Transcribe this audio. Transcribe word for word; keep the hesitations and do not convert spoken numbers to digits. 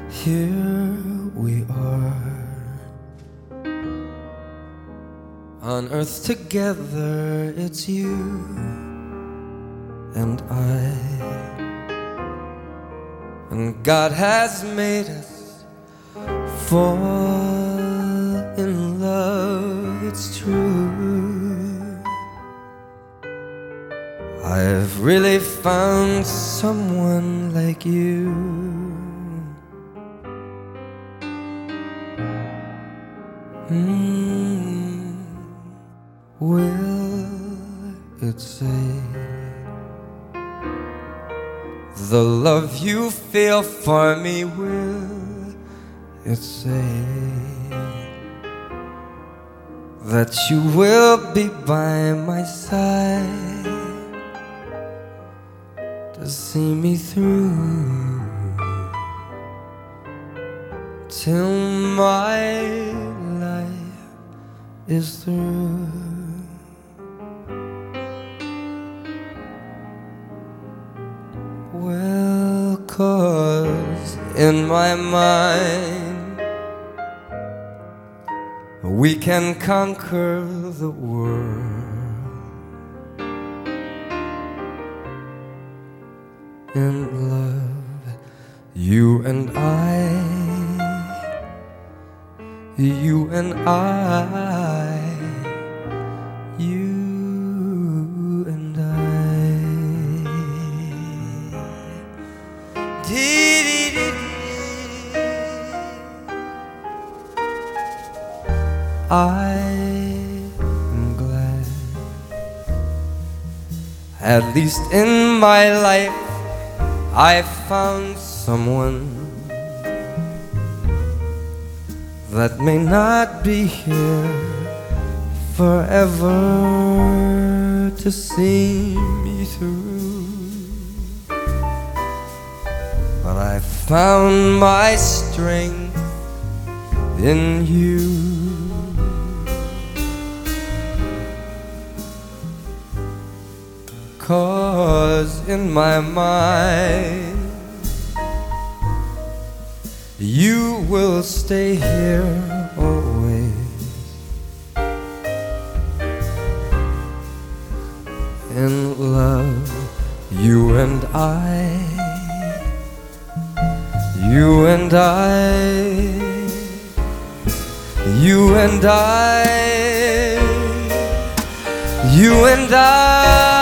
here we are on earth together. It's you and I, and God has made us fall in love. It's true, I've really found someone like you. Mm, will it say the love you feel for me? Will it say that you will be by my side to see me through till my life is through? Well, 'cause in my mind we can conquer the world in love, you and I, you and I, you and I. I'm glad, at least in my life, I found someone that may not be here forever to see me through, but I found my strength in you. 'Cause in my mind you will stay here always, in love, you and I, you and I, you and I, you and I.